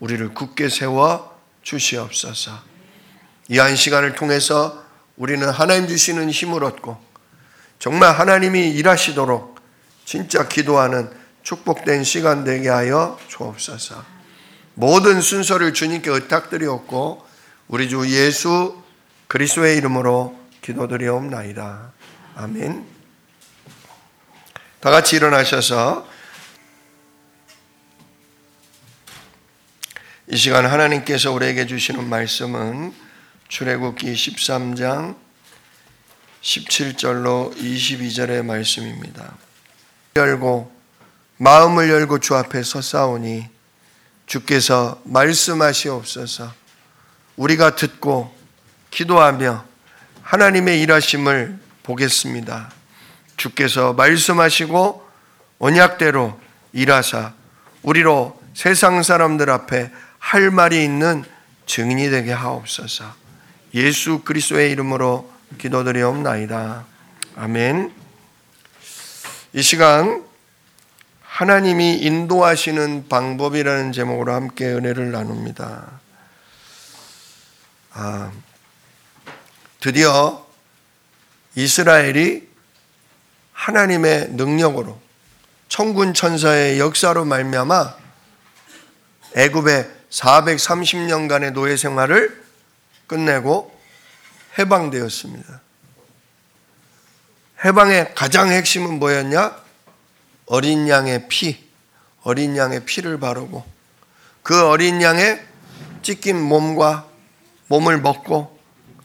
우리를 굳게 세워 주시옵소서. 이 한 시간을 통해서 우리는 하나님 주시는 힘을 얻고 정말 하나님이 일하시도록 진짜 기도하는 축복된 시간 되게 하여 주옵소서. 모든 순서를 주님께 의탁드리옵고 우리 주 예수 그리스도의 이름으로 기도드리옵나이다. 아멘. 다 같이 일어나셔서 이 시간 하나님께서 우리에게 주시는 말씀은 출애굽기 13장 17절로 22절의 말씀입니다. 마음을 열고 주 앞에 서사오니 주께서 말씀하시옵소서. 우리가 듣고 기도하며 하나님의 일하심을 보겠습니다. 주께서 말씀하시고 언약대로 일하사 우리로 세상 사람들 앞에 할 말이 있는 증인이 되게 하옵소서. 예수 그리스도의 이름으로 기도드리옵나이다. 아멘. 이 시간 하나님이 인도하시는 방법이라는 제목으로 함께 은혜를 나눕니다. 드디어 이스라엘이 하나님의 능력으로 천군 천사의 역사로 말미암아 애굽의 430년간의 노예 생활을 끝내고 해방되었습니다. 해방의 가장 핵심은 뭐였냐? 어린 양의 피를 바르고 그 어린 양의 찢긴 몸을 먹고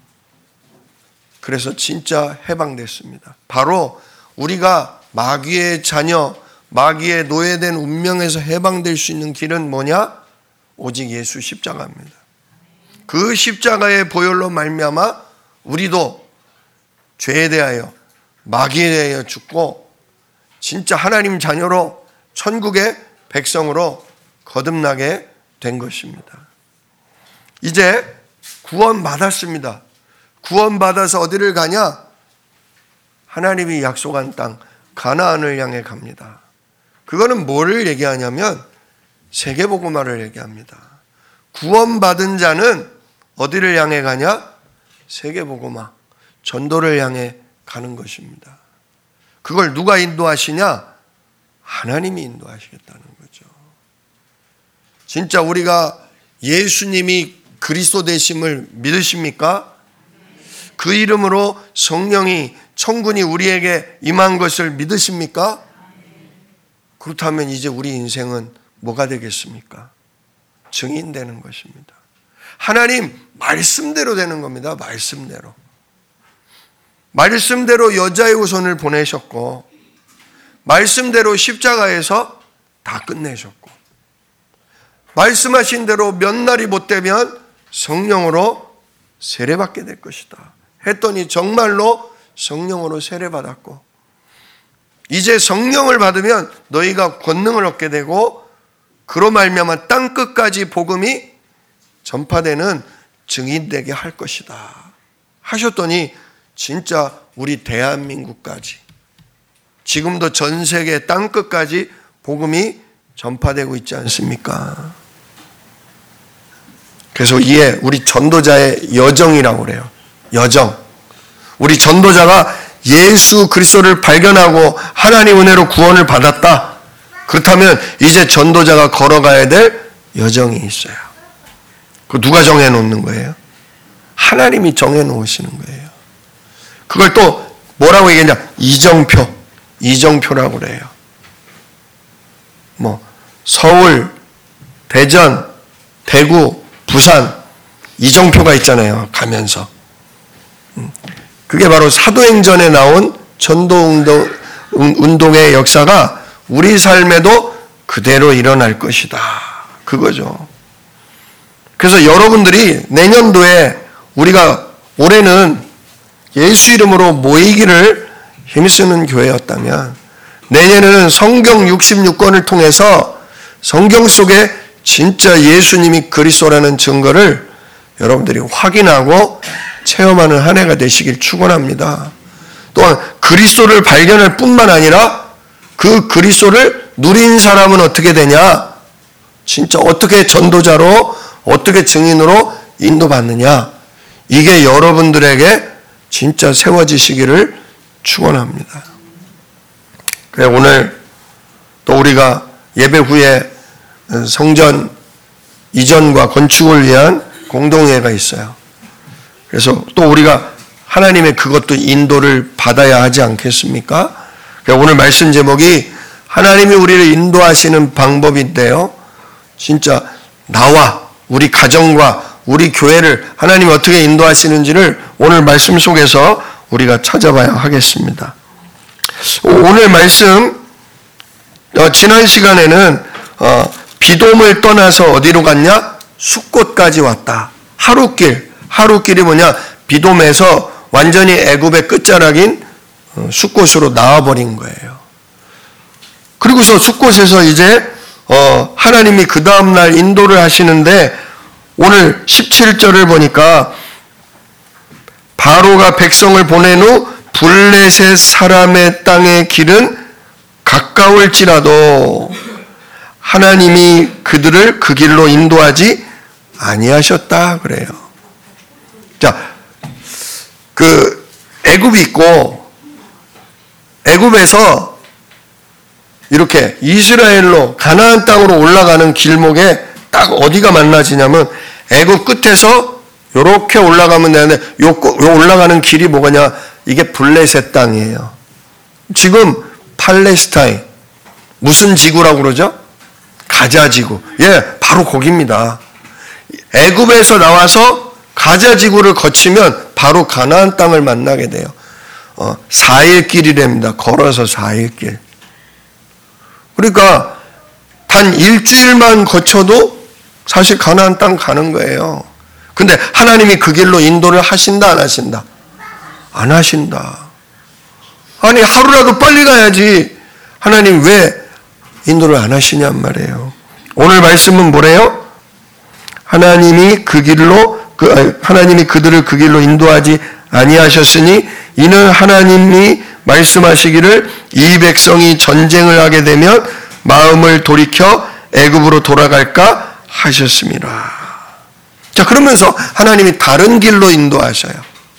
그래서 진짜 해방됐습니다. 바로 우리가 마귀의 자녀, 마귀의 노예된 운명에서 해방될 수 있는 길은 뭐냐? 오직 예수 십자가입니다. 그 십자가의 보혈로 말미암아 우리도 죄에 대하여 마귀에 대하여 죽고 진짜 하나님 자녀로 천국의 백성으로 거듭나게 된 것입니다. 이제 구원받았습니다. 구원받아서 어디를 가냐? 하나님이 약속한 땅 가나안을 향해 갑니다. 그거는 뭐를 얘기하냐면 세계복음화를 얘기합니다. 구원받은 자는 어디를 향해 가냐? 세계복음화, 전도를 향해 가는 것입니다. 그걸 누가 인도하시냐? 하나님이 인도하시겠다는 거죠. 진짜 우리가 예수님이 그리스도 되심을 믿으십니까? 그 이름으로 성령이 천군이 우리에게 임한 것을 믿으십니까? 그렇다면 이제 우리 인생은 뭐가 되겠습니까? 증인되는 것입니다. 하나님 말씀대로 되는 겁니다. 말씀대로 여자의 후손을 보내셨고 말씀대로 십자가에서 다 끝내셨고 말씀하신 대로 몇 날이 못 되면 성령으로 세례받게 될 것이다 했더니 정말로 성령으로 세례받았고 이제 성령을 받으면 너희가 권능을 얻게 되고 그로 말미암아 땅 끝까지 복음이 전파되는 증인되게 할 것이다 하셨더니 진짜 우리 대한민국까지 지금도 전 세계 땅 끝까지 복음이 전파되고 있지 않습니까? 그래서 이에 우리 전도자의 여정이라고 그래요. 여정. 우리 전도자가 예수 그리스도를 발견하고 하나님 은혜로 구원을 받았다. 그렇다면 이제 전도자가 걸어가야 될 여정이 있어요. 그 누가 정해놓는 거예요? 하나님이 정해놓으시는 거예요. 그걸 또 뭐라고 얘기했냐? 이정표라고 그래요. 서울, 대전, 대구, 부산 이정표가 있잖아요. 가면서. 그게 바로 사도행전에 나온 전도운동의 역사가 우리 삶에도 그대로 일어날 것이다. 그거죠. 그래서 여러분들이 내년도에 우리가 올해는 예수 이름으로 모이기를 힘쓰는 교회였다면 내년에는 성경 66권을 통해서 성경 속에 진짜 예수님이 그리스도라는 증거를 여러분들이 확인하고 체험하는 한 해가 되시길 축원합니다. 또한 그리스도를 발견할 뿐만 아니라 그 그리스도를 누린 사람은 어떻게 되냐? 진짜 어떻게 전도자로, 어떻게 증인으로 인도받느냐. 이게 여러분들에게 진짜 세워지시기를 축원합니다. 그래, 오늘 또 우리가 예배 후에 성전 이전과 건축을 위한 공동회가 있어요. 그래서 또 우리가 하나님의 그것도 인도를 받아야 하지 않겠습니까? 오늘 말씀 제목이 하나님이 우리를 인도하시는 방법인데요. 진짜 나와 우리 가정과 우리 교회를 하나님이 어떻게 인도하시는지를 오늘 말씀 속에서 우리가 찾아봐야 하겠습니다. 오늘 말씀 지난 시간에는 비돔을 떠나서 어디로 갔냐? 숫곳까지 왔다. 하루길이 뭐냐? 비돔에서 완전히 애굽의 끝자락인 숫곳으로 나와버린 거예요. 그리고서 숫곳에서 이제 하나님이 그 다음날 인도를 하시는데 오늘 17절을 보니까 바로가 백성을 보낸 후 블레셋 사람의 땅의 길은 가까울지라도 하나님이 그들을 그 길로 인도하지 아니하셨다 그래요. 자, 그 애굽이 있고 애굽에서 이렇게 이스라엘로 가나안 땅으로 올라가는 길목에 딱 어디가 만나지냐면 애굽 끝에서 이렇게 올라가면 되는데 요 올라가는 길이 뭐가냐? 이게 블레셋 땅이에요. 지금 팔레스타인 무슨 지구라고 그러죠? 가자 지구. 예, 바로 거기입니다. 애굽에서 나와서 가자 지구를 거치면 바로 가나안 땅을 만나게 돼요. 4일 길이랍니다. 걸어서 4일 길. 그러니까 단 일주일만 거쳐도 사실 가나안 땅 가는 거예요. 근데 하나님이 그 길로 인도를 하신다 안 하신다? 안 하신다. 아니 하루라도 빨리 가야지. 하나님 왜 인도를 안 하시냔 말이에요. 오늘 말씀은 뭐래요? 하나님이 그들을 그 길로 인도하지 아니하셨으니 이는 하나님이 말씀하시기를 이 백성이 전쟁을 하게 되면 마음을 돌이켜 애굽으로 돌아갈까 하셨습니다. 자, 그러면서 하나님이 다른 길로 인도하셔요.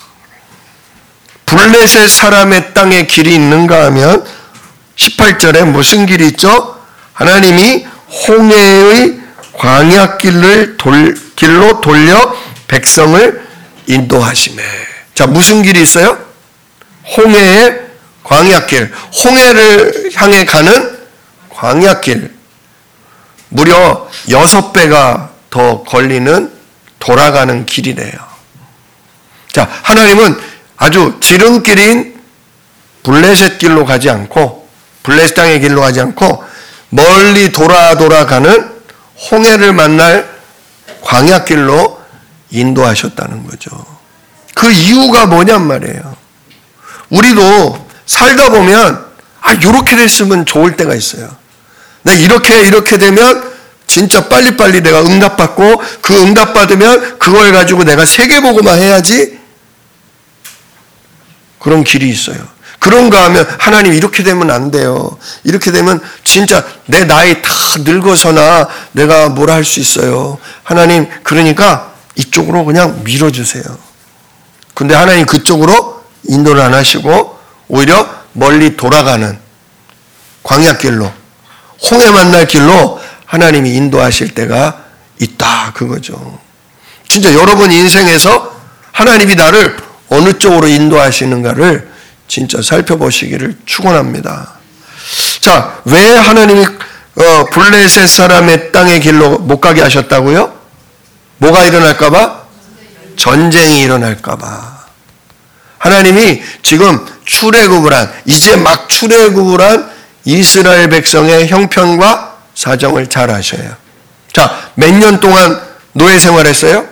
블레셋 사람의 땅에 길이 있는가 하면 18절에 무슨 길이 있죠? 하나님이 홍해의 광야길로 돌려 백성을 인도하시매. 자, 무슨 길이 있어요? 홍해의 광야길. 홍해를 향해 가는 광야길. 무려 6배가 더 걸리는 돌아가는 길이래요. 자, 하나님은 아주 지름길인 블레셋 길로 가지 않고 블레셋 땅의 길로 가지 않고 멀리 돌아가는 홍해를 만날 광야길로 인도하셨다는 거죠. 그 이유가 뭐냔 말이에요. 우리도 살다 보면 이렇게 됐으면 좋을 때가 있어요. 내가 이렇게 되면 진짜 빨리빨리 내가 응답받고 그 응답받으면 그걸 가지고 내가 세계복음화 해야지. 그런 길이 있어요. 그런가 하면 하나님 이렇게 되면 안 돼요. 이렇게 되면 진짜 내 나이 다 늙어서나 내가 뭘 할 수 있어요. 하나님 그러니까 이쪽으로 그냥 밀어주세요. 근데 하나님 그쪽으로 인도를 안 하시고 오히려 멀리 돌아가는 광야길로 홍해 만날 길로 하나님이 인도하실 때가 있다 그거죠. 진짜 여러분 인생에서 하나님이 나를 어느 쪽으로 인도하시는가를 진짜 살펴보시기를 축원합니다. 자, 왜 하나님이 블레셋 사람의 땅의 길로 못 가게 하셨다고요? 뭐가 일어날까 봐? 전쟁이 일어날까 봐. 하나님이 지금 이제 막 출애굽을 한 이스라엘 백성의 형편과 사정을 잘 아셔요. 자, 몇 년 동안 노예 생활했어요?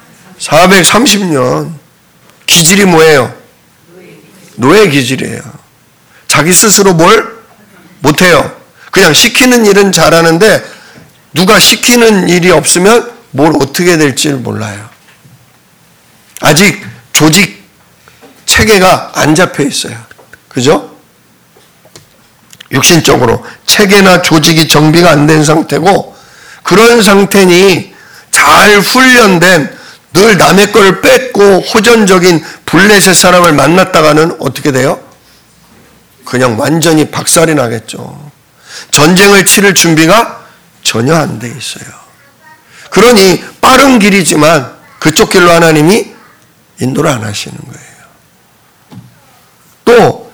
430년. 기질이 뭐예요? 노예 기질이에요. 자기 스스로 뭘 못해요. 그냥 시키는 일은 잘하는데 누가 시키는 일이 없으면 뭘 어떻게 될지 몰라요. 아직 조직 체계가 안 잡혀 있어요. 그죠? 육신적으로 체계나 조직이 정비가 안 된 상태고 그런 상태니 잘 훈련된 늘 남의 걸 뺏고 호전적인 블레셋 사람을 만났다가는 어떻게 돼요? 그냥 완전히 박살이 나겠죠. 전쟁을 치를 준비가 전혀 안 돼 있어요. 그러니 빠른 길이지만 그쪽 길로 하나님이 인도를 안 하시는 거예요. 또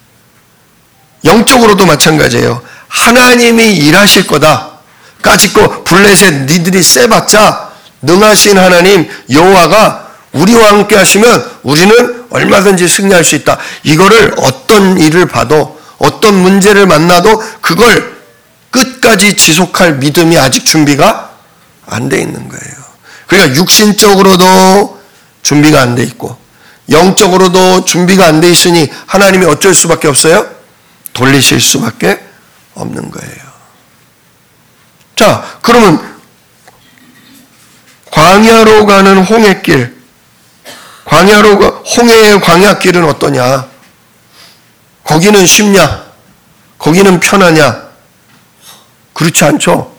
영적으로도 마찬가지예요. 하나님이 일하실 거다. 까짓거 블레셋 니들이 세봤자 능하신 하나님 여호와가 우리와 함께 하시면 우리는 얼마든지 승리할 수 있다. 이거를 어떤 일을 봐도 어떤 문제를 만나도 그걸 끝까지 지속할 믿음이 아직 준비가 안 돼 있는 거예요. 그러니까 육신적으로도 준비가 안 돼 있고 영적으로도 준비가 안 돼 있으니 하나님이 어쩔 수밖에 없어요? 돌리실 수밖에 없는 거예요. 자, 그러면 광야로 가는 홍해길, 홍해의 광야길은 어떠냐? 거기는 쉽냐? 거기는 편하냐? 그렇지 않죠?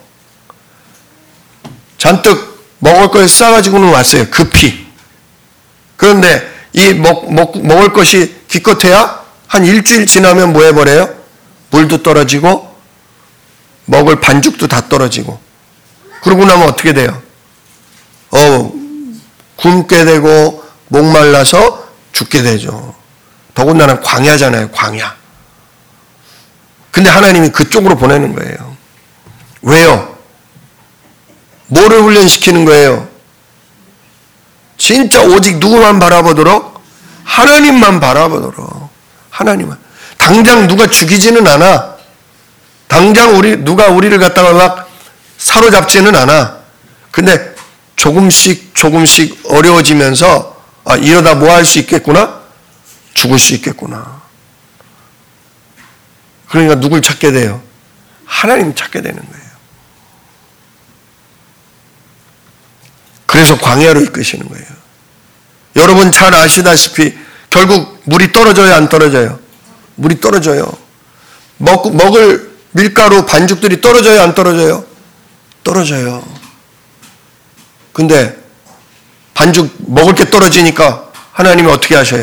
잔뜩 먹을 걸 싸가지고는 왔어요. 급히. 그런데 이 먹을 것이 기껏해야 한 일주일 지나면 뭐 해버려요? 물도 떨어지고 먹을 반죽도 다 떨어지고 그러고 나면 어떻게 돼요? 굶게 되고 목말라서 죽게 되죠. 더군다나 광야잖아요. 광야. 근데 하나님이 그쪽으로 보내는 거예요. 왜요? 뭐를 훈련시키는 거예요? 진짜 오직 누구만 바라보도록? 하나님만 바라보도록. 하나님만. 당장 누가 죽이지는 않아. 당장 누가 우리를 갖다가 막 사로잡지는 않아. 근데 조금씩 어려워지면서 이러다 뭐 할 수 있겠구나? 죽을 수 있겠구나. 그러니까 누굴 찾게 돼요? 하나님 찾게 되는 거예요. 그래서 광야로 이끄시는 거예요. 여러분 잘 아시다시피 결국 물이 떨어져요, 안 떨어져요? 물이 떨어져요. 먹을 밀가루 반죽들이 떨어져요, 안 떨어져요? 떨어져요. 근데 반죽 먹을 게 떨어지니까 하나님이 어떻게 하셔요?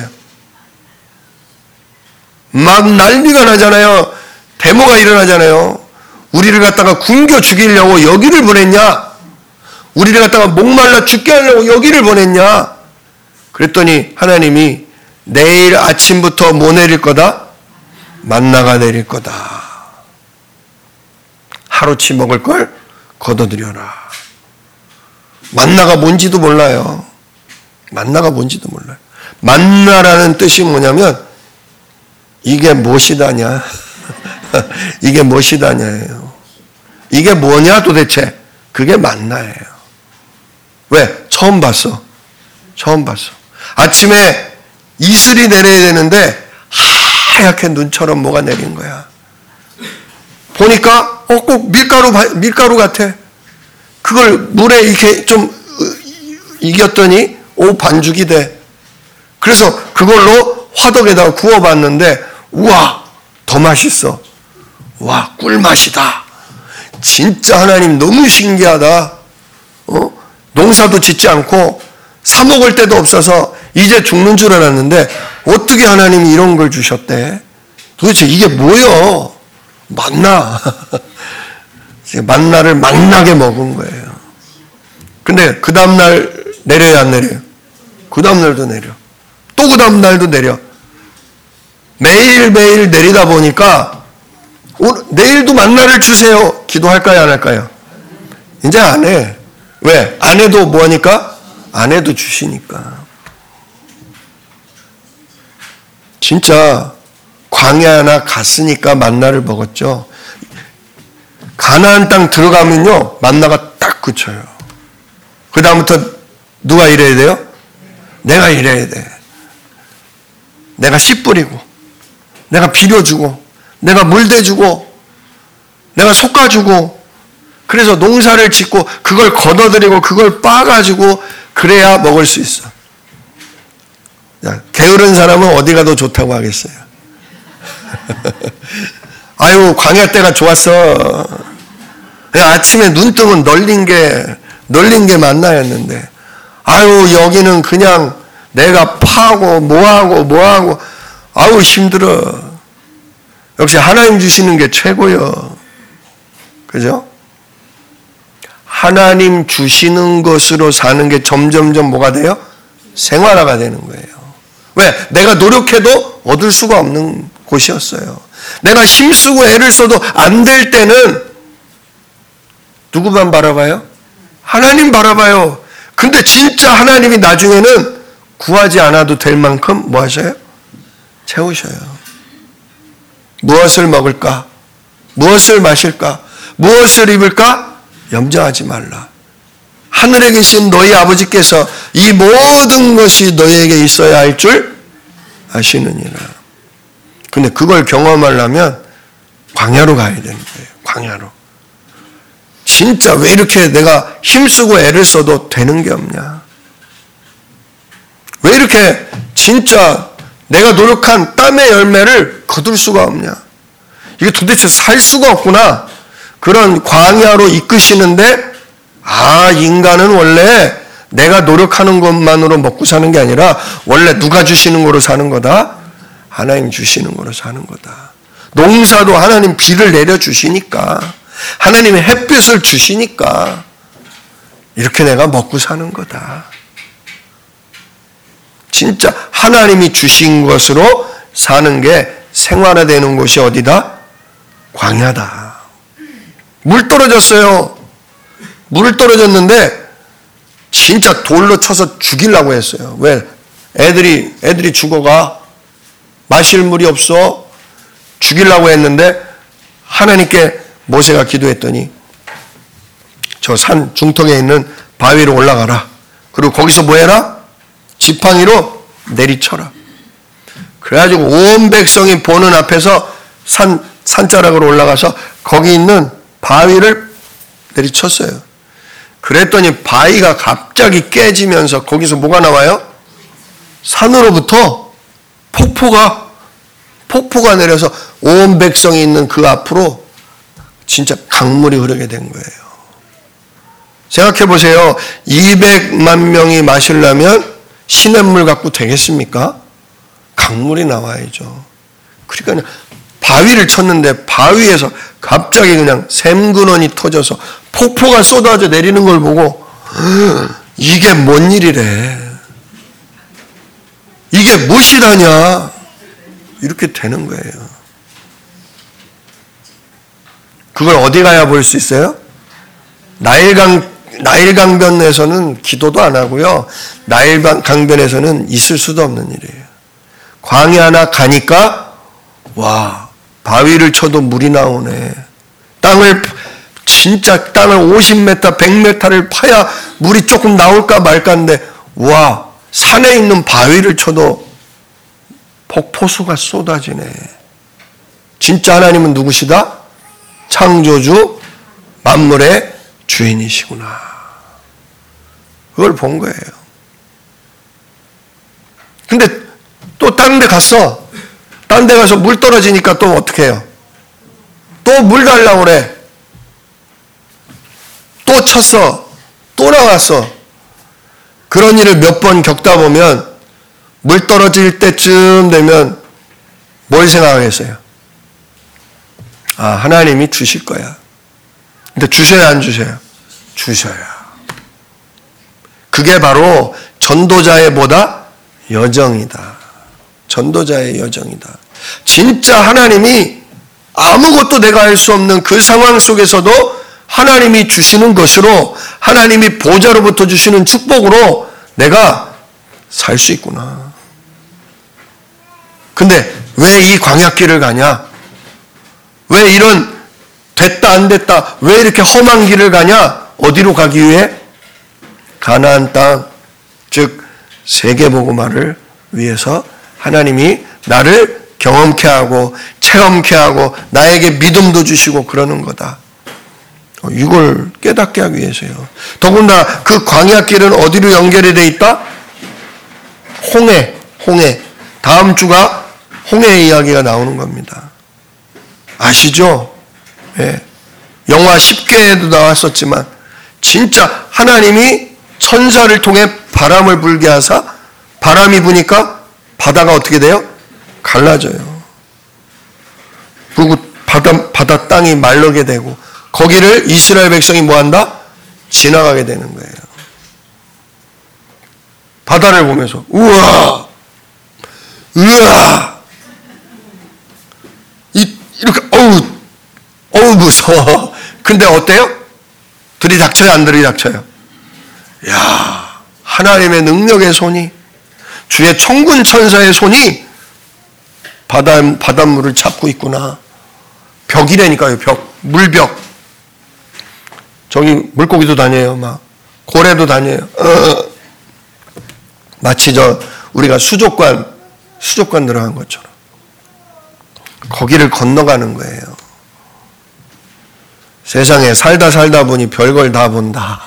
막 난리가 나잖아요. 데모가 일어나잖아요. 우리를 갖다가 굶겨 죽이려고 여기를 보냈냐? 우리를 갖다가 목말라 죽게 하려고 여기를 보냈냐? 그랬더니 하나님이 내일 아침부터 뭐 내릴 거다? 만나가 내릴 거다. 하루치 먹을 걸 거둬들여라. 만나가 뭔지도 몰라요. 만나가 뭔지도 몰라요. 만나라는 뜻이 뭐냐면 이게 무엇이다냐? 이게 무엇이다냐예요. 이게 뭐냐 도대체? 그게 만나예요. 왜? 처음 봤어. 처음 봤어. 아침에 이슬이 내려야 되는데 하얗게 눈처럼 뭐가 내린 거야. 보니까 꼭 밀가루 같아. 그걸 물에 이렇게 좀 이겼더니 반죽이 돼. 그래서 그걸로 화덕에다가 구워봤는데 우와 더 맛있어. 와 꿀맛이다. 진짜 하나님 너무 신기하다. 농사도 짓지 않고 사 먹을 데도 없어서 이제 죽는 줄 알았는데 어떻게 하나님이 이런 걸 주셨대? 도대체 이게 뭐요? 만나. 만나를 만나게 먹은 거예요. 근데 그 다음날 내려야 안 내려요? 그 다음날도 내려. 또 그 다음날도 내려. 매일매일 내리다 보니까 내일도 만나를 주세요. 기도할까요? 안 할까요? 이제 안 해. 왜? 안 해도 뭐하니까? 안 해도 주시니까. 진짜 광야나 갔으니까 만나를 먹었죠. 가나안 땅 들어가면요 만나가 딱 그쳐요. 그 다음부터 누가 일해야 돼요? 내가 일해야 돼. 내가 씨 뿌리고 내가 비벼주고 내가 물 대주고 내가 솎아주고 그래서 농사를 짓고 그걸 걷어들이고 그걸 빻아가지고 그래야 먹을 수 있어. 게으른 사람은 어디가 더 좋다고 하겠어요? 아유 광야 때가 좋았어. 아침에 눈 뜨면 널린 게 만나였는데, 아유, 여기는 그냥 내가 파고, 뭐하고, 아우, 힘들어. 역시 하나님 주시는 게 최고요. 그죠? 하나님 주시는 것으로 사는 게 점점점 뭐가 돼요? 생활화가 되는 거예요. 왜? 내가 노력해도 얻을 수가 없는 곳이었어요. 내가 힘쓰고 애를 써도 안 될 때는 누구만 바라봐요? 하나님 바라봐요. 근데 진짜 하나님이 나중에는 구하지 않아도 될 만큼 뭐 하셔요? 채우셔요. 무엇을 먹을까? 무엇을 마실까? 무엇을 입을까? 염려하지 말라. 하늘에 계신 너희 아버지께서 이 모든 것이 너희에게 있어야 할 줄 아시느니라. 근데 그걸 경험하려면 광야로 가야 되는 거예요. 광야로. 진짜 왜 이렇게 내가 힘쓰고 애를 써도 되는 게 없냐? 왜 이렇게 진짜 내가 노력한 땀의 열매를 거둘 수가 없냐? 이게 도대체 살 수가 없구나. 그런 광야로 이끄시는데, 인간은 원래 내가 노력하는 것만으로 먹고 사는 게 아니라 원래 누가 주시는 거로 사는 거다? 하나님 주시는 거로 사는 거다. 농사도 하나님 비를 내려주시니까, 하나님의 햇빛을 주시니까 이렇게 내가 먹고 사는 거다. 진짜 하나님이 주신 것으로 사는 게 생활화되는 곳이 어디다? 광야다. 물 떨어졌어요. 물 떨어졌는데 진짜 돌로 쳐서 죽이려고 했어요. 왜? 애들이 죽어가. 마실 물이 없어. 죽이려고 했는데 하나님께 모세가 기도했더니 저 산 중턱에 있는 바위로 올라가라. 그리고 거기서 뭐 해라? 지팡이로 내리쳐라. 그래가지고 온 백성이 보는 앞에서 산자락으로 올라가서 거기 있는 바위를 내리쳤어요. 그랬더니 바위가 갑자기 깨지면서 거기서 뭐가 나와요? 산으로부터 폭포가 내려서 온 백성이 있는 그 앞으로 진짜 강물이 흐르게 된 거예요. 생각해 보세요. 200만 명이 마시려면 시냇물 갖고 되겠습니까? 강물이 나와야죠. 그러니까 바위를 쳤는데 바위에서 갑자기 그냥 샘근원이 터져서 폭포가 쏟아져 내리는 걸 보고 이게 뭔 일이래. 이게 무엇이라냐. 이렇게 되는 거예요. 그걸 어디 가야 볼 수 있어요? 나일강변에서는 기도도 안 하고요. 나일강변에서는 있을 수도 없는 일이에요. 광야나 가니까 와, 바위를 쳐도 물이 나오네. 땅을 50m, 100m를 파야 물이 조금 나올까 말까인데 와, 산에 있는 바위를 쳐도 폭포수가 쏟아지네. 진짜 하나님은 누구시다? 창조주, 만물의 주인이시구나. 그걸 본 거예요. 근데 또 다른 데 갔어. 딴 데 가서 물 떨어지니까 또 어떻게 해요? 또 물 달라고 그래. 또 쳤어. 또 나왔어. 그런 일을 몇 번 겪다 보면 물 떨어질 때쯤 되면 뭘 생각하겠어요? 하나님이 주실 거야. 근데 주셔야 안 주셔요? 주셔야. 그게 바로 전도자의 뭐다? 여정이다. 전도자의 여정이다. 진짜 하나님이 아무것도 내가 할 수 없는 그 상황 속에서도 하나님이 주시는 것으로, 하나님이 보좌로부터 주시는 축복으로 내가 살 수 있구나. 근데 왜 이 광야길을 가냐? 왜 이런 됐다 안 됐다, 왜 이렇게 험한 길을 가냐? 어디로 가기 위해? 가나안 땅, 즉 세계복음화를 위해서 하나님이 나를 경험케 하고 체험케 하고 나에게 믿음도 주시고 그러는 거다. 이걸 깨닫게 하기 위해서요. 더군다나 그 광야길은 어디로 연결이 되어 있다? 홍해. 다음 주가 홍해 이야기가 나오는 겁니다. 아시죠? 예. 영화 10개에도 나왔었지만 진짜 하나님이 천사를 통해 바람을 불게 하사 바람이 부니까 바다가 어떻게 돼요? 갈라져요. 그리고 바다 땅이 마르게 되고 거기를 이스라엘 백성이 뭐한다? 지나가게 되는 거예요. 바다를 보면서 우와 이렇게 어우 무서워. 근데 어때요? 들이닥쳐요 안 들이닥쳐요? 야, 하나님의 능력의 손이, 주의 천군 천사의 손이 바닷물을 잡고 있구나. 벽이라니까요. 물벽. 저기 물고기도 다녀요. 막 고래도 다녀요. 마치 우리가 수족관 들어간 것처럼 거기를 건너가는 거예요. 세상에 살다 보니 별걸 다 본다.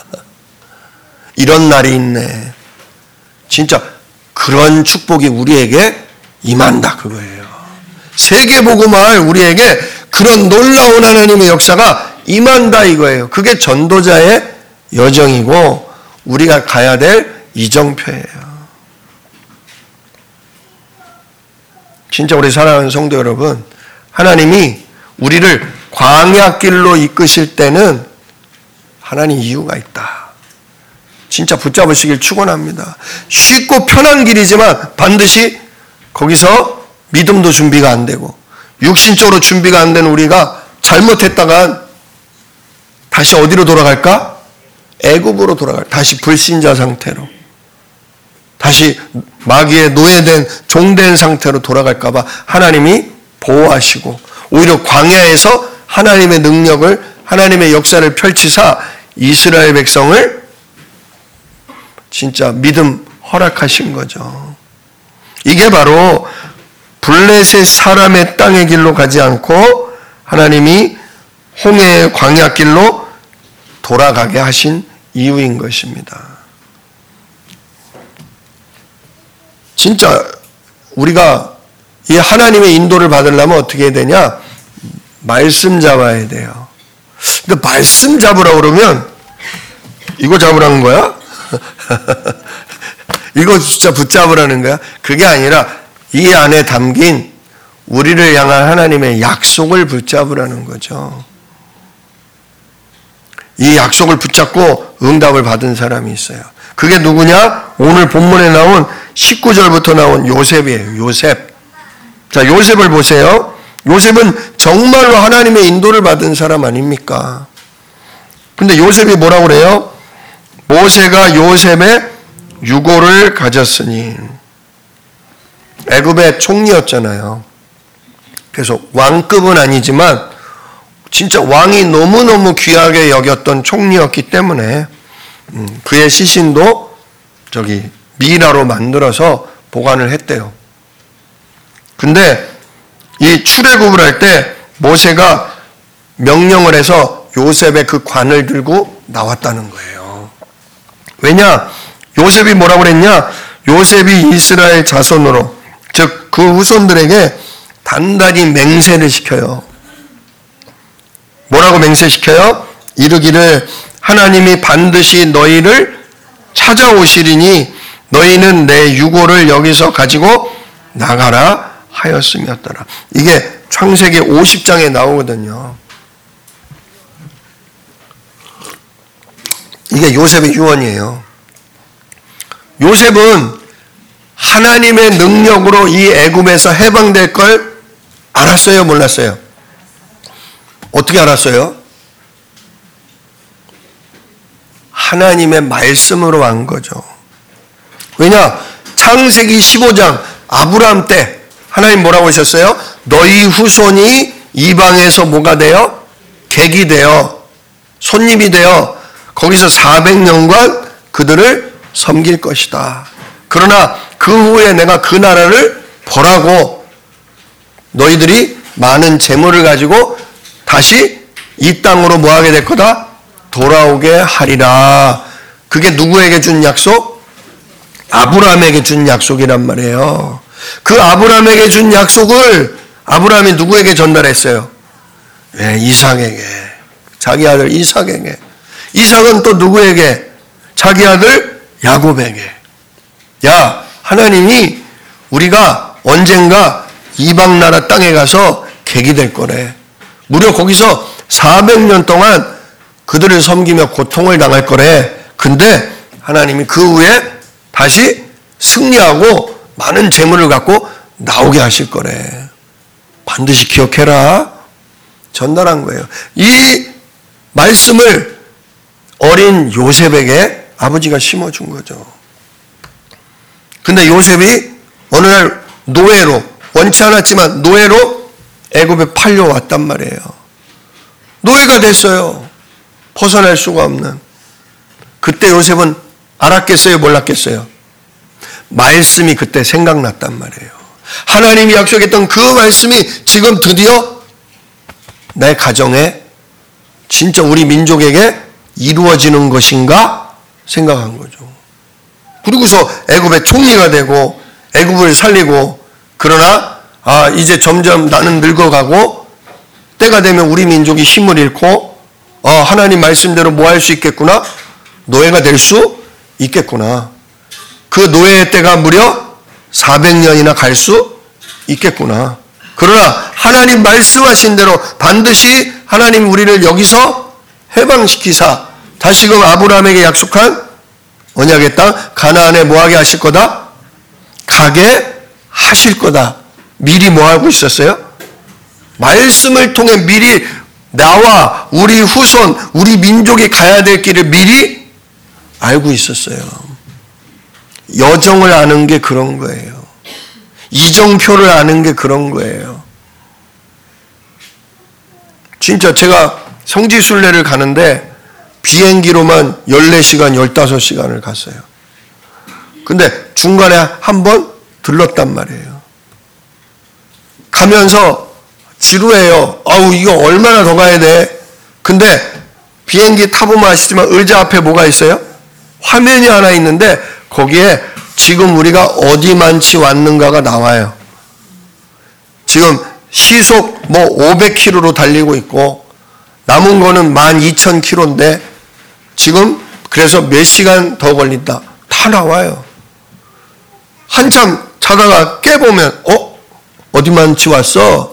이런 날이 있네. 진짜 그런 축복이 우리에게 임한다 그거예요. 세계복음화할 우리에게 그런 놀라운 하나님의 역사가 임한다 이거예요. 그게 전도자의 여정이고 우리가 가야 될 이정표예요. 진짜 우리 사랑하는 성도 여러분, 하나님이 우리를 광야길로 이끄실 때는 하나님 이유가 있다. 진짜 붙잡으시길 축원합니다. 쉽고 편한 길이지만 반드시 거기서 믿음도 준비가 안 되고 육신적으로 준비가 안 된 우리가 잘못했다간 다시 어디로 돌아갈까? 애굽으로 다시 불신자 상태로, 다시 마귀의 노예된 종된 상태로 돌아갈까 봐 하나님이 보호하시고 오히려 광야에서 하나님의 능력을, 하나님의 역사를 펼치사 이스라엘 백성을 진짜 믿음 허락하신 거죠. 이게 바로 블레셋 사람의 땅의 길로 가지 않고 하나님이 홍해의 광야길로 돌아가게 하신 이유인 것입니다. 진짜 우리가 이 하나님의 인도를 받으려면 어떻게 해야 되냐? 말씀 잡아야 돼요. 근데 말씀 잡으라고 그러면 이거 잡으라는 거야? 이거 진짜 붙잡으라는 거야? 그게 아니라 이 안에 담긴 우리를 향한 하나님의 약속을 붙잡으라는 거죠. 이 약속을 붙잡고 응답을 받은 사람이 있어요. 그게 누구냐? 오늘 본문에 나온 19절부터 나온 요셉이에요. 요셉. 자, 요셉을 보세요. 요셉은 정말로 하나님의 인도를 받은 사람 아닙니까? 근데 요셉이 뭐라고 그래요? 모세가 요셉의 유고를 가졌으니. 애굽의 총리였잖아요. 그래서 왕급은 아니지만 진짜 왕이 너무너무 귀하게 여겼던 총리였기 때문에 그의 시신도 미라로 만들어서 보관을 했대요. 근데 이 출애굽을 할 때 모세가 명령을 해서 요셉의 그 관을 들고 나왔다는 거예요. 왜냐? 요셉이 뭐라고 그랬냐? 요셉이 이스라엘 자손으로, 즉 그 후손들에게 단단히 맹세를 시켜요. 뭐라고 맹세시켜요? 이르기를 하나님이 반드시 너희를 찾아오시리니 너희는 내 유고를 여기서 가지고 나가라 하였음이었더라. 이게 창세기 50장에 나오거든요. 이게 요셉의 유언이에요. 요셉은 하나님의 능력으로 이 애굽에서 해방될 걸 알았어요? 몰랐어요? 어떻게 알았어요? 하나님의 말씀으로 안 거죠. 왜냐? 창세기 15장 아브라함 때 하나님 뭐라고 하셨어요? 너희 후손이 이방에서 뭐가 되어? 객이 되어 손님이 되어 거기서 400년간 그들을 섬길 것이다. 그러나 그 후에 내가 그 나라를 벌하고 너희들이 많은 재물을 가지고 다시 이 땅으로 뭐하게 될 거다? 돌아오게 하리라. 그게 누구에게 준 약속? 아브라함에게 준 약속이란 말이에요. 그 아브라함에게 준 약속을 아브라함이 누구에게 전달했어요? 네, 이삭에게. 자기 아들 이삭에게. 이삭은 또 누구에게? 자기 아들 야곱에게. 야, 하나님이 우리가 언젠가 이방 나라 땅에 가서 객이 될 거래. 무려 거기서 400년 동안 그들을 섬기며 고통을 당할 거래. 근데 하나님이 그 후에 다시 승리하고 많은 재물을 갖고 나오게 하실 거래. 반드시 기억해라. 전달한 거예요. 이 말씀을 어린 요셉에게 아버지가 심어준 거죠. 근데 요셉이 어느 날 노예로, 원치 않았지만 노예로 애굽에 팔려왔단 말이에요. 노예가 됐어요. 벗어날 수가 없는. 그때 요셉은 알았겠어요? 몰랐겠어요? 말씀이 그때 생각났단 말이에요. 하나님이 약속했던 그 말씀이 지금 드디어 내 가정에 진짜 우리 민족에게 이루어지는 것인가 생각한 거죠. 그리고서 애굽의 총리가 되고 애굽을 살리고, 그러나 이제 점점 나는 늙어가고 때가 되면 우리 민족이 힘을 잃고 하나님 말씀대로 뭐 할 수 있겠구나? 노예가 될 수 있겠구나. 그 노예의 때가 무려 400년이나 갈 수 있겠구나. 그러나 하나님 말씀하신 대로 반드시 하나님 우리를 여기서 해방시키사 다시금 아브라함에게 약속한 언약의 땅 가나안에 뭐하게 하실 거다? 가게 하실 거다. 미리 뭐하고 있었어요? 말씀을 통해 미리 나와 우리 후손, 우리 민족이 가야 될 길을 미리 알고 있었어요. 여정을 아는 게 그런 거예요. 이정표를 아는 게 그런 거예요. 진짜 제가 성지순례를 가는데 비행기로만 14시간, 15시간을 갔어요. 근데 중간에 한 번 들렀단 말이에요. 가면서 지루해요. 아우, 이거 얼마나 더 가야 돼? 근데 비행기 타보면 아시지만 의자 앞에 뭐가 있어요? 화면이 하나 있는데 거기에 지금 우리가 어디만치 왔는가가 나와요. 지금 시속 500km로 달리고 있고 남은 거는 12,000km인데 지금 그래서 몇 시간 더 걸린다. 다 나와요. 한참 자다가 깨보면 어디만치 왔어?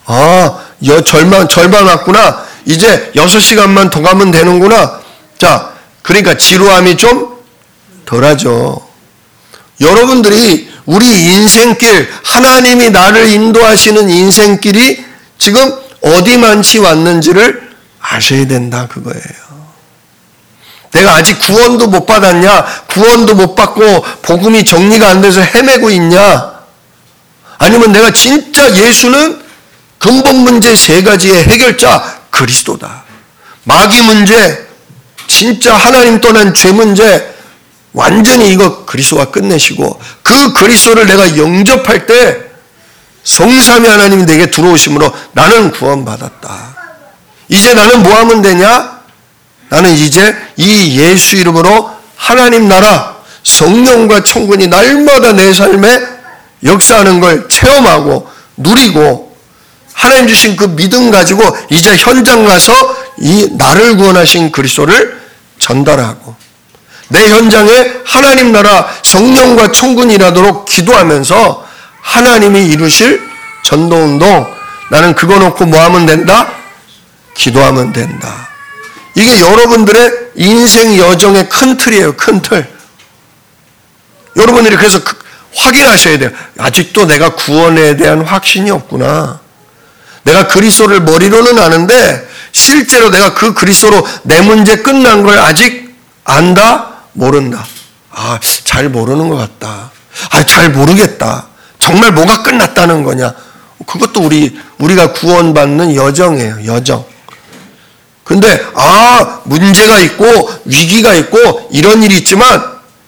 절반 왔구나. 이제 6시간만 더 가면 되는구나. 자, 그러니까 지루함이 좀 덜하죠. 여러분들이 우리 인생길, 하나님이 나를 인도하시는 인생길이 지금 어디만치 왔는지를 아셔야 된다, 그거예요. 내가 아직 구원도 못 받았냐? 구원도 못 받고 복음이 정리가 안 돼서 헤매고 있냐? 아니면 내가 진짜 예수는 근본 문제 3가지의 해결자 그리스도다. 마귀 문제, 진짜 하나님 떠난 죄 문제 완전히 이거 그리스도가 끝내시고 그 그리스도를 내가 영접할 때 성삼위 하나님이 내게 들어오심으로 나는 구원받았다. 이제 나는 뭐 하면 되냐? 나는 이제 이 예수 이름으로 하나님 나라 성령과 천군이 날마다 내 삶에 역사하는 걸 체험하고 누리고 하나님 주신 그 믿음 가지고 이제 현장 가서 이 나를 구원하신 그리스도를 전달하고 내 현장에 하나님 나라 성령과 천군이 일하도록 기도하면서 하나님이 이루실 전도운동, 나는 그거 놓고 뭐 하면 된다? 기도하면 된다. 이게 여러분들의 인생 여정의 큰 틀이에요. 큰 틀. 여러분들이 그래서 확인하셔야 돼요. 아직도 내가 구원에 대한 확신이 없구나. 내가 그리스도를 머리로는 아는데 실제로 내가 그 그리스도로 내 문제 끝난 걸 아직 안다? 모른다. 잘 모르는 것 같다. 잘 모르겠다. 정말 뭐가 끝났다는 거냐. 그것도 우리가 구원받는 여정이에요. 여정. 근데 문제가 있고 위기가 있고 이런 일이 있지만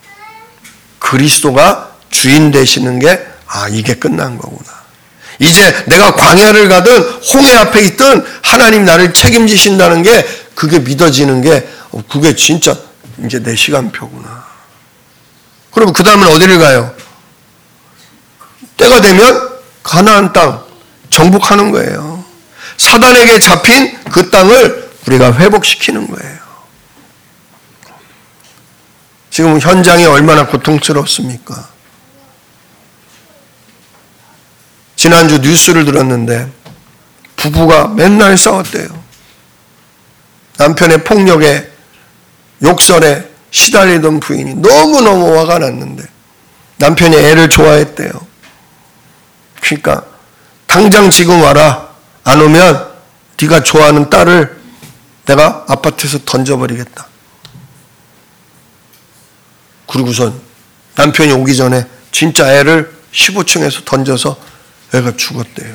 그리스도가 주인 되시는 게 이게 끝난 거구나. 이제 내가 광야를 가든 홍해 앞에 있든 하나님 나를 책임지신다는 게 그게 믿어지는 게 그게 진짜 이제 내 시간표구나. 그러면 그 다음은 어디를 가요? 때가 되면 가나안 땅 정복하는 거예요. 사단에게 잡힌 그 땅을 우리가 회복시키는 거예요. 지금 현장이 얼마나 고통스럽습니까? 지난주 뉴스를 들었는데 부부가 맨날 싸웠대요. 남편의 폭력에 욕설에 시달리던 부인이 너무너무 화가 났는데 남편이 애를 좋아했대요. 그러니까 당장 지금 와라. 안 오면 네가 좋아하는 딸을 내가 아파트에서 던져버리겠다. 그리고선 남편이 오기 전에 진짜 애를 15층에서 던져서 애가 죽었대요.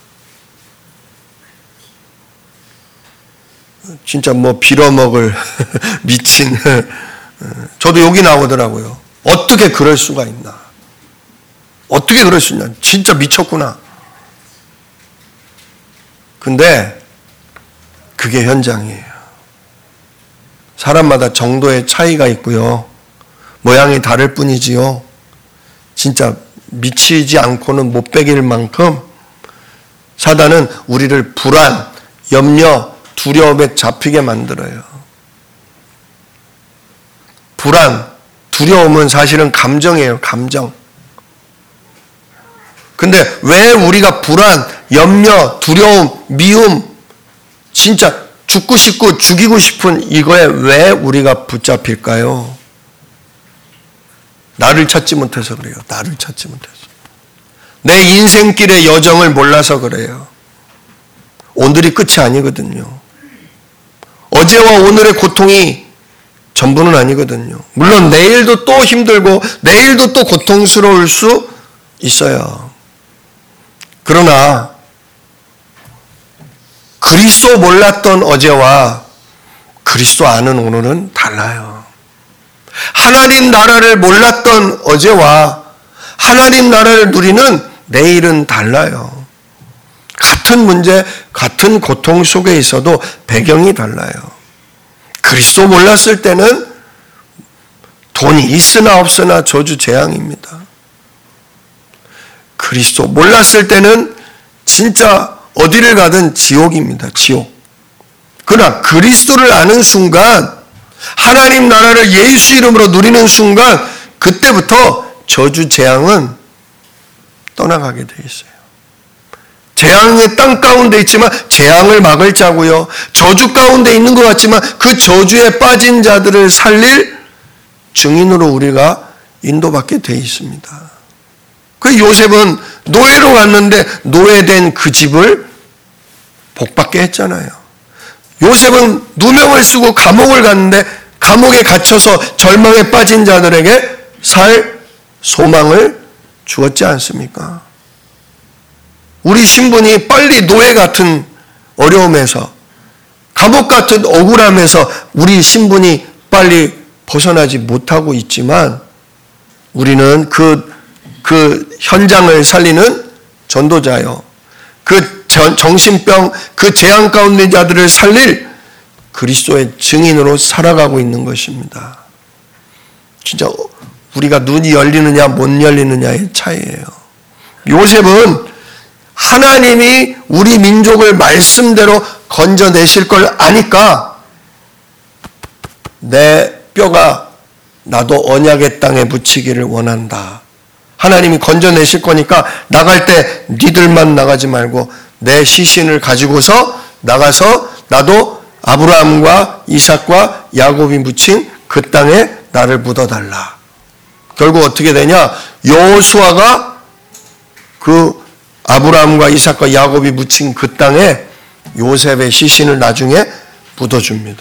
진짜 뭐 빌어먹을 미친. 저도 욕이 나오더라고요. 어떻게 그럴 수가 있나. 어떻게 그럴 수 있나. 진짜 미쳤구나. 근데 그게 현장이에요. 사람마다 정도의 차이가 있고요. 모양이 다를 뿐이지요. 진짜 미치지 않고는 못 베길 만큼 사단은 우리를 불안, 염려, 두려움에 잡히게 만들어요. 불안, 두려움은 사실은 감정이에요. 감정. 근데 왜 우리가 불안, 염려, 두려움, 미움, 진짜 죽고 싶고 죽이고 싶은 이거에 왜 우리가 붙잡힐까요? 나를 찾지 못해서 그래요. 나를 찾지 못해서. 내 인생길의 여정을 몰라서 그래요. 오늘이 끝이 아니거든요. 어제와 오늘의 고통이 전부는 아니거든요. 물론 내일도 또 힘들고 내일도 또 고통스러울 수 있어요. 그러나 그리스도 몰랐던 어제와 그리스도 아는 오늘은 달라요. 하나님 나라를 몰랐던 어제와 하나님 나라를 누리는 내일은 달라요. 같은 문제, 같은 고통 속에 있어도 배경이 달라요. 그리스도 몰랐을 때는 돈이 있으나 없으나 저주 재앙입니다. 그리스도 몰랐을 때는 진짜 어디를 가든 지옥입니다. 지옥. 그러나 그리스도를 아는 순간, 하나님 나라를 예수 이름으로 누리는 순간 그때부터 저주 재앙은 떠나가게 돼 있어요. 재앙의 땅 가운데 있지만 재앙을 막을 자고요. 저주 가운데 있는 것 같지만 그 저주에 빠진 자들을 살릴 증인으로 우리가 인도받게 돼 있습니다. 그 요셉은 노예로 갔는데 노예된 그 집을 복받게 했잖아요. 요셉은 누명을 쓰고 감옥을 갔는데 감옥에 갇혀서 절망에 빠진 자들에게 살 소망을 주었지 않습니까? 우리 신분이 빨리 노예 같은 어려움에서, 감옥 같은 억울함에서 우리 신분이 빨리 벗어나지 못하고 있지만 우리는 그 현장을 살리는 전도자요. 그 정신병, 그 재앙 가운데 자들을 살릴 그리스도의 증인으로 살아가고 있는 것입니다. 진짜 우리가 눈이 열리느냐 못 열리느냐의 차이예요. 요셉은 하나님이 우리 민족을 말씀대로 건져내실 걸 아니까 내 뼈가 나도 언약의 땅에 묻히기를 원한다. 하나님이 건져내실 거니까 나갈 때 니들만 나가지 말고 내 시신을 가지고서 나가서 나도 아브라함과 이삭과 야곱이 묻힌 그 땅에 나를 묻어달라. 결국 어떻게 되냐? 여호수아가 그 아브라함과 이삭과 야곱이 묻힌 그 땅에 요셉의 시신을 나중에 묻어줍니다.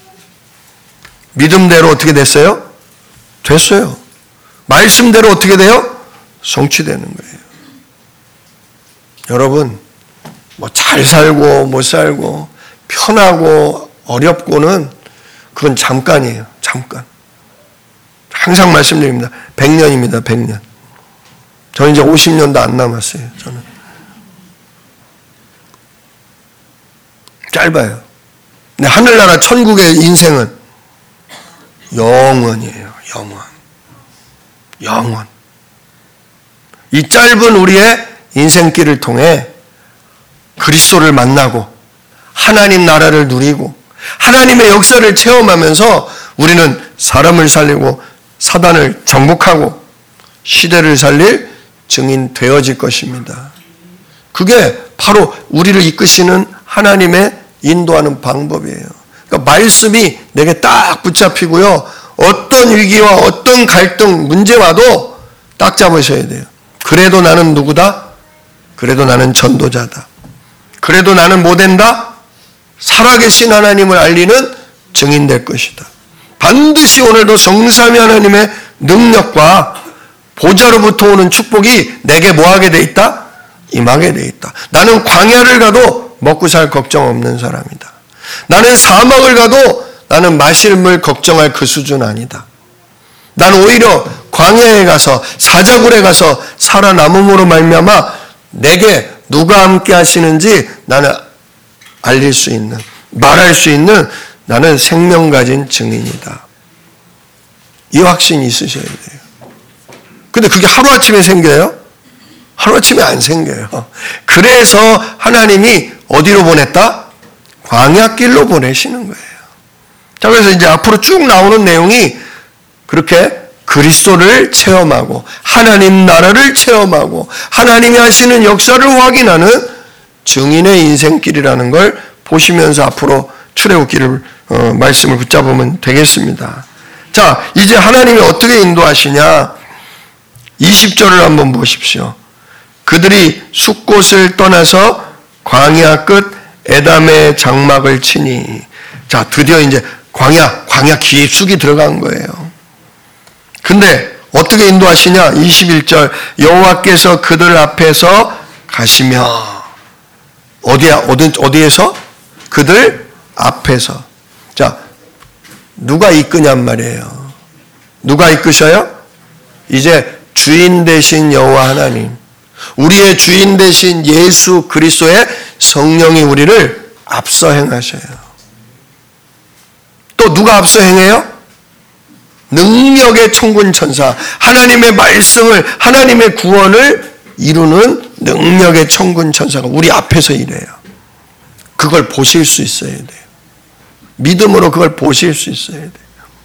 믿음대로 어떻게 됐어요? 됐어요. 말씀대로 어떻게 돼요? 성취되는 거예요. 여러분, 뭐 잘 살고 못 살고 편하고 어렵고는 그건 잠깐이에요. 잠깐. 항상 말씀드립니다. 100년입니다. 100년. 저는 이제 50년도 안 남았어요. 저는. 짧아요. 근데 하늘나라 천국의 인생은 영원이에요. 영원. 영원. 이 짧은 우리의 인생길을 통해 그리스도를 만나고 하나님 나라를 누리고 하나님의 역사를 체험하면서 우리는 사람을 살리고 사단을 정복하고 시대를 살릴 증인 되어질 것입니다. 그게 바로 우리를 이끄시는 하나님의 인도하는 방법이에요. 그러니까 말씀이 내게 딱 붙잡히고요. 어떤 위기와 어떤 갈등, 문제 와도 딱 잡으셔야 돼요. 그래도 나는 누구다? 그래도 나는 전도자다. 그래도 나는 뭐 된다? 살아계신 하나님을 알리는 증인 될 것이다. 반드시 오늘도 성삼위 하나님의 능력과 보좌로부터 오는 축복이 내게 뭐하게 돼 있다? 임하게 돼 있다. 나는 광야를 가도 먹고 살 걱정 없는 사람이다. 나는 사막을 가도 나는 마실 물 걱정할 그 수준 아니다. 나는 오히려 광야에 가서 사자굴에 가서 살아남음으로 말미암아 내게 누가 함께 하시는지 나는 알릴 수 있는, 말할 수 있는 나는 생명 가진 증인이다. 이 확신이 있으셔야 돼요. 근데 그게 하루아침에 생겨요? 하루아침에 안 생겨요. 그래서 하나님이 어디로 보냈다? 광야길로 보내시는 거예요. 자, 그래서 이제 앞으로 쭉 나오는 내용이 그렇게 그리스도를 체험하고 하나님 나라를 체험하고 하나님이 하시는 역사를 확인하는 증인의 인생길이라는 걸 보시면서 앞으로 출애굽기를 말씀을 붙잡으면 되겠습니다. 자, 이제 하나님이 어떻게 인도하시냐? 20절을 한번 보십시오. 그들이 숫곳을 떠나서 광야 끝 에담의 장막을 치니. 자, 드디어 이제 광야 깊숙이 들어간 거예요. 근데 어떻게 인도하시냐? 21절 여호와께서 그들 앞에서 가시며. 어디에서? 그들 앞에서. 자, 누가 이끄냔 말이에요. 누가 이끄셔요? 이제 주인 되신 여호와 하나님, 우리의 주인 되신 예수 그리스도의 성령이 우리를 앞서 행하셔요. 또 누가 앞서 행해요? 능력의 천군 천사, 하나님의 말씀을, 하나님의 구원을 이루는 능력의 천군 천사가 우리 앞에서 일해요. 그걸 보실 수 있어야 돼요. 믿음으로 그걸 보실 수 있어야 돼요.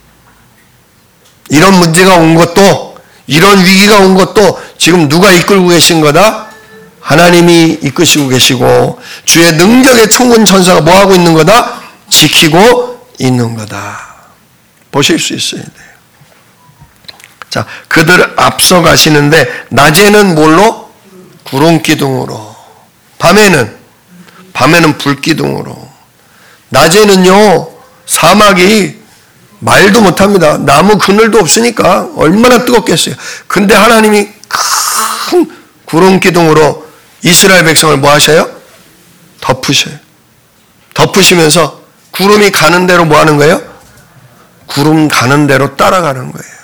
이런 문제가 온 것도, 이런 위기가 온 것도 지금 누가 이끌고 계신 거다? 하나님이 이끄시고 계시고 주의 능력의 천군 천사가 뭐하고 있는 거다? 지키고 있는 거다. 보실 수 있어야 돼요. 자, 그들 앞서 가시는데 낮에는 뭘로? 구름기둥으로. 밤에는 불기둥으로. 낮에는요, 사막이 말도 못합니다. 나무 그늘도 없으니까 얼마나 뜨겁겠어요. 근데 하나님이 큰 구름기둥으로 이스라엘 백성을 뭐 하셔요? 덮으셔요. 덮으시면서 구름이 가는 대로 뭐 하는 거예요? 구름 가는 대로 따라가는 거예요.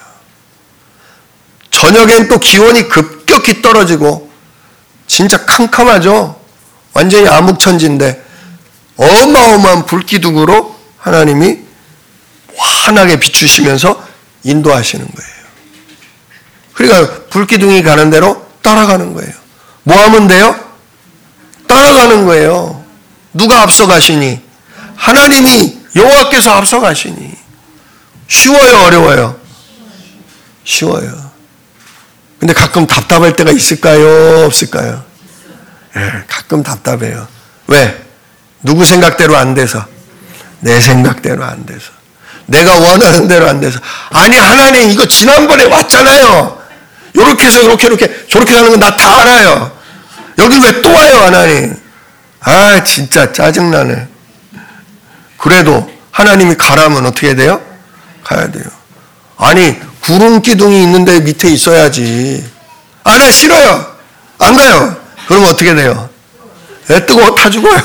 저녁엔 또 기온이 급격히 떨어지고 진짜 캄캄하죠. 완전히 암흑천지인데 어마어마한 불기둥으로 하나님이 환하게 비추시면서 인도하시는 거예요. 그러니까 불기둥이 가는 대로 따라가는 거예요. 뭐 하면 돼요? 따라가는 거예요. 누가 앞서 가시니? 하나님이 여호와께서 앞서 가시니. 쉬워요, 어려워요? 쉬워요. 근데 가끔 답답할 때가 있을까요? 없을까요? 예, 가끔 답답해요. 왜? 누구 생각대로 안 돼서. 내 생각대로 안 돼서. 내가 원하는 대로 안 돼서. 아니, 하나님 이거 지난번에 왔잖아요. 요렇게 해서 이렇게 저렇게 하는 건 나 다 알아요. 여기 왜 또 와요, 하나님? 아, 진짜 짜증나네. 그래도 하나님이 가라면 어떻게 돼요? 가야 돼요. 아니, 구름 기둥이 있는데 밑에 있어야지. 아, 나 싫어요. 안 가요. 그러면 어떻게 돼요? 애 뜨거워 타 죽어요.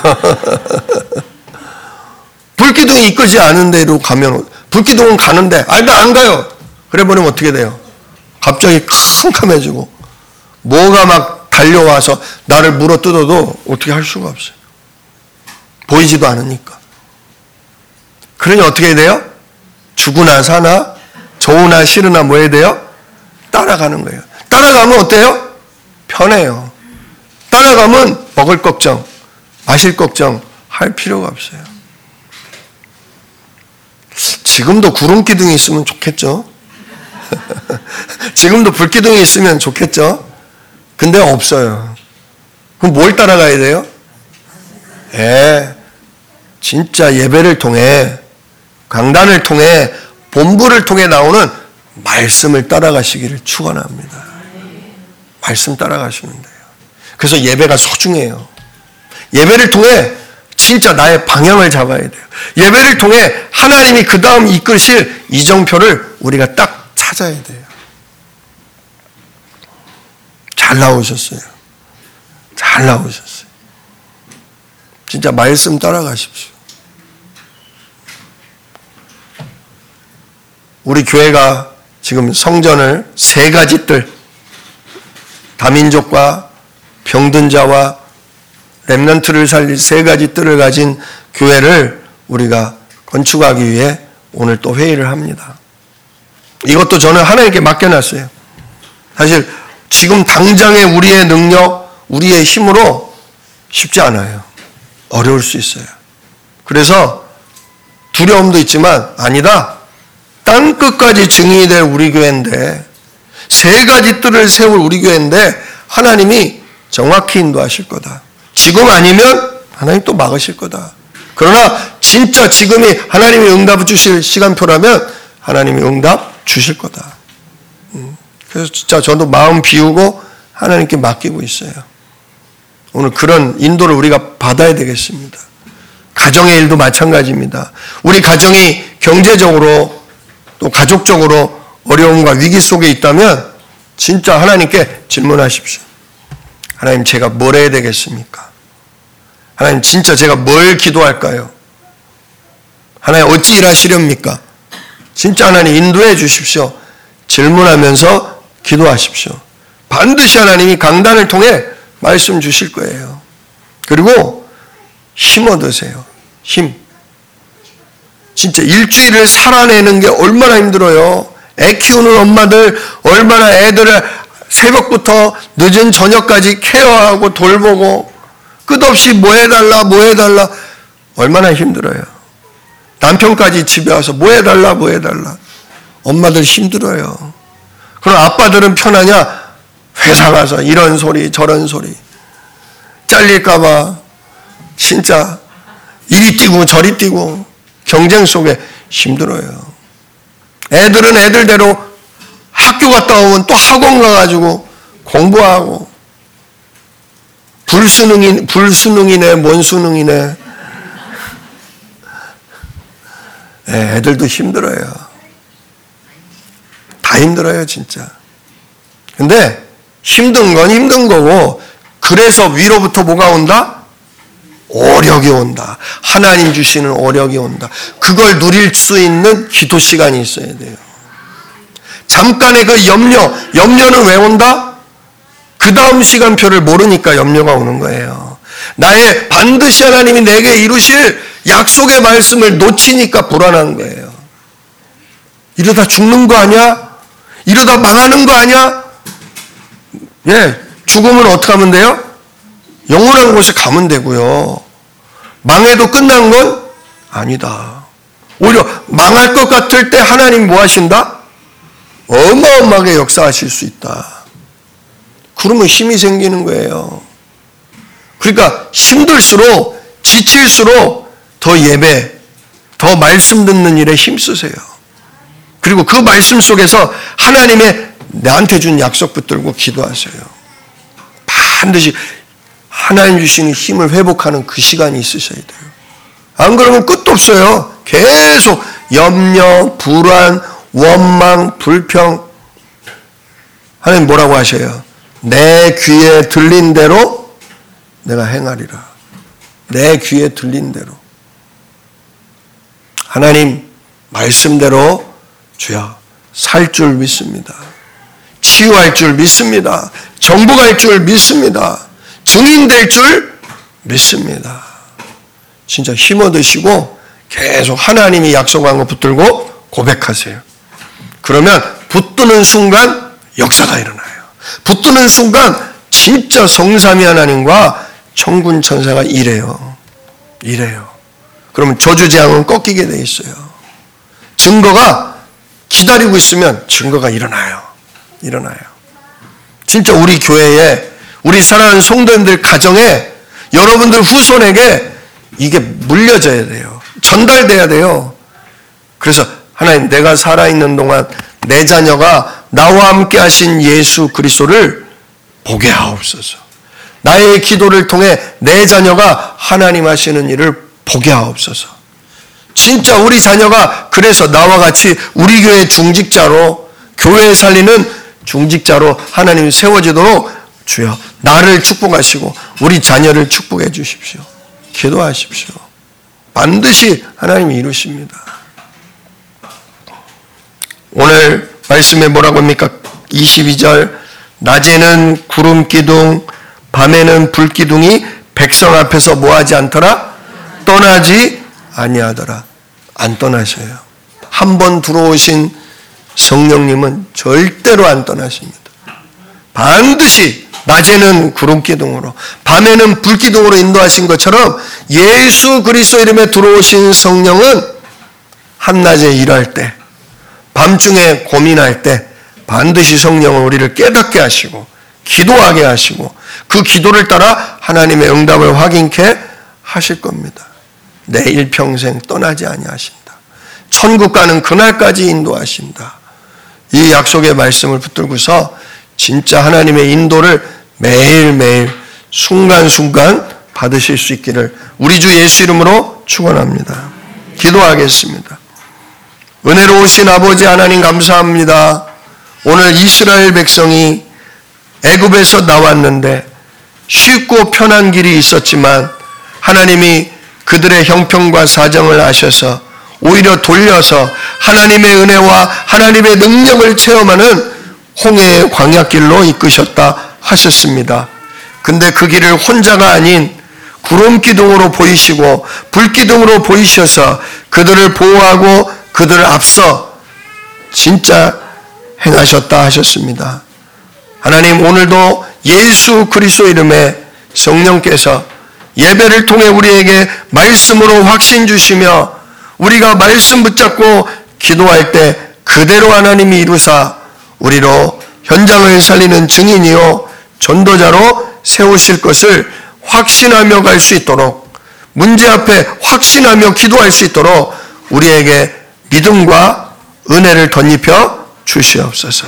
불기둥이 이끄지 않은 데로 가면, 불기둥은 가는데, 아, 나 안 가요. 그래 버리면 어떻게 돼요? 갑자기 캄캄해지고, 뭐가 막 달려와서 나를 물어 뜯어도 어떻게 할 수가 없어요. 보이지도 않으니까. 그러니 어떻게 해야 돼요? 죽으나 사나, 좋으나 싫으나 뭐 해야 돼요? 따라가는 거예요. 따라가면 어때요? 편해요. 따라가면 먹을 걱정, 마실 걱정 할 필요가 없어요. 지금도 구름기둥이 있으면 좋겠죠. 지금도 불기둥이 있으면 좋겠죠. 근데 없어요. 그럼 뭘 따라가야 돼요? 진짜 예배를 통해, 강단을 통해, 본부를 통해 나오는 말씀을 따라가시기를 축원합니다. 말씀 따라가시면 돼요. 그래서 예배가 소중해요. 예배를 통해 진짜 나의 방향을 잡아야 돼요. 예배를 통해 하나님이 그 다음 이끌실 이정표를 우리가 딱 찾아야 돼요. 잘 나오셨어요. 잘 나오셨어요. 진짜 말씀 따라가십시오. 우리 교회가 지금 성전을 3가지 뜰, 다민족과 병든 자와 렘넌트를 살릴 3가지 뜰을 가진 교회를 우리가 건축하기 위해 오늘 또 회의를 합니다. 이것도 저는 하나님께 맡겨놨어요. 사실 지금 당장의 우리의 능력, 우리의 힘으로 쉽지 않아요. 어려울 수 있어요. 그래서 두려움도 있지만 아니다. 땅끝까지 증인이 될 우리 교회인데 3가지 뜰을 세울 우리 교회인데 하나님이 정확히 인도하실 거다. 지금 아니면 하나님 또 막으실 거다. 그러나 진짜 지금이 하나님이 응답을 주실 시간표라면 하나님이 응답 주실 거다. 그래서 진짜 저도 마음 비우고 하나님께 맡기고 있어요. 오늘 그런 인도를 우리가 받아야 되겠습니다. 가정의 일도 마찬가지입니다. 우리 가정이 경제적으로 또 가족적으로 어려움과 위기 속에 있다면 진짜 하나님께 질문하십시오. 하나님, 제가 뭘 해야 되겠습니까? 하나님, 진짜 제가 뭘 기도할까요? 하나님, 어찌 일하시렵니까? 진짜 하나님 인도해 주십시오. 질문하면서 기도하십시오. 반드시 하나님이 강단을 통해 말씀 주실 거예요. 그리고 힘 얻으세요. 힘. 진짜 일주일을 살아내는 게 얼마나 힘들어요. 애 키우는 엄마들 얼마나 애들을 새벽부터 늦은 저녁까지 케어하고 돌보고 끝없이 뭐 해달라 얼마나 힘들어요. 남편까지 집에 와서 뭐 해달라 엄마들 힘들어요. 그럼 아빠들은 편하냐? 회사 가서 이런 소리 저런 소리 잘릴까봐 진짜 이리 뛰고 저리 뛰고 경쟁 속에 힘들어요. 애들은 애들대로 학교 갔다 오면 또 학원 가가지고 공부하고 불수능이네 뭔 수능이네. 애들도 힘들어요. 다 힘들어요 진짜. 근데 힘든 건 힘든 거고 그래서 위로부터 뭐가 온다? 오력이 온다. 하나님 주시는 오력이 온다. 그걸 누릴 수 있는 기도 시간이 있어야 돼요. 잠깐의 그 염려는 왜 온다? 그 다음 시간표를 모르니까 염려가 오는 거예요. 나의 반드시 하나님이 내게 이루실 약속의 말씀을 놓치니까 불안한 거예요. 이러다 죽는 거 아니야? 이러다 망하는 거 아니야? 죽으면 어떻게 하면 돼요? 영원한 곳에 가면 되고요. 망해도 끝난 건 아니다. 오히려 망할 것 같을 때 하나님 뭐 하신다? 어마어마하게 역사하실 수 있다. 그러면 힘이 생기는 거예요. 그러니까 힘들수록 지칠수록 더 예배, 더 말씀 듣는 일에 힘쓰세요. 그리고 그 말씀 속에서 하나님의 나한테 준 약속 붙들고 기도하세요. 반드시 하나님 주시는 힘을 회복하는 그 시간이 있으셔야 돼요. 안 그러면 끝도 없어요. 계속 염려, 불안, 원망, 불평. 하나님 뭐라고 하셔요? 내 귀에 들린 대로 내가 행하리라. 내 귀에 들린 대로. 하나님 말씀대로 주여 살 줄 믿습니다. 치유할 줄 믿습니다. 정복할 줄 믿습니다. 증인 될 줄 믿습니다. 진짜 힘 얻으시고 계속 하나님이 약속한 거 붙들고 고백하세요. 그러면 붙드는 순간 역사가 일어나요. 붙드는 순간 진짜 성삼위 하나님과 천군 천사가 이래요. 그러면 저주재앙은 꺾이게 돼 있어요. 증거가 기다리고 있으면 증거가 일어나요. 진짜 우리 교회에, 우리 사랑하는 성도님들 가정에, 여러분들 후손에게 이게 물려져야 돼요. 전달돼야 돼요. 그래서 하나님, 내가 살아있는 동안 내 자녀가 나와 함께 하신 예수 그리스도를 보게 하옵소서. 나의 기도를 통해 내 자녀가 하나님 하시는 일을 보게 하옵소서. 진짜 우리 자녀가 그래서 나와 같이 우리 교회 중직자로, 교회 살리는 중직자로 하나님 세워지도록 주여 나를 축복하시고 우리 자녀를 축복해 주십시오. 기도하십시오. 반드시 하나님이 이루십니다. 오늘 말씀에 뭐라고 합니까? 22절, 낮에는 구름 기둥, 밤에는 불 기둥이 백성 앞에서 뭐하지 않더라? 떠나지 아니하더라. 안 떠나셔요. 한 번 들어오신 성령님은 절대로 안 떠나십니다. 반드시 낮에는 구름 기둥으로, 밤에는 불 기둥으로 인도하신 것처럼 예수 그리스도 이름에 들어오신 성령은 한낮에 일할 때, 밤중에 고민할 때 반드시 성령은 우리를 깨닫게 하시고 기도하게 하시고 그 기도를 따라 하나님의 응답을 확인케 하실 겁니다. 내 일평생 떠나지 아니하신다. 천국 가는 그날까지 인도하신다. 이 약속의 말씀을 붙들고서 진짜 하나님의 인도를 매일매일 순간순간 받으실 수 있기를 우리 주 예수 이름으로 축원합니다. 기도하겠습니다. 은혜로우신 아버지 하나님 감사합니다. 오늘 이스라엘 백성이 애굽에서 나왔는데 쉽고 편한 길이 있었지만 하나님이 그들의 형편과 사정을 아셔서 오히려 돌려서 하나님의 은혜와 하나님의 능력을 체험하는 홍해의 광야길로 이끄셨다 하셨습니다. 근데 그 길을 혼자가 아닌 구름 기둥으로 보이시고 불 기둥으로 보이셔서 그들을 보호하고 그들을 앞서 진짜 행하셨다 하셨습니다. 하나님, 오늘도 예수 그리스도 이름에 성령께서 예배를 통해 우리에게 말씀으로 확신 주시며 우리가 말씀 붙잡고 기도할 때 그대로 하나님이 이루사 우리로 현장을 살리는 증인이요 전도자로 세우실 것을 확신하며 갈 수 있도록, 문제 앞에 확신하며 기도할 수 있도록 우리에게 믿음과 은혜를 덧입혀 주시옵소서.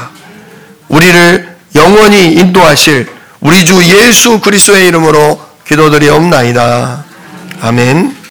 우리를 영원히 인도하실 우리 주 예수 그리스도의 이름으로 기도드리옵나이다. 아멘.